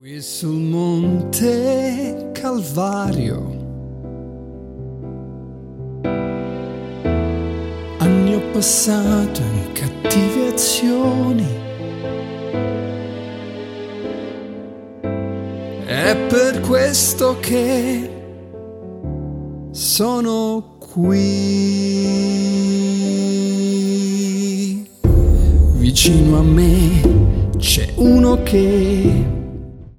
Qui sul monte Calvario anni ho passato in cattive azioni, è per questo che sono qui. Vicino a me c'è uno che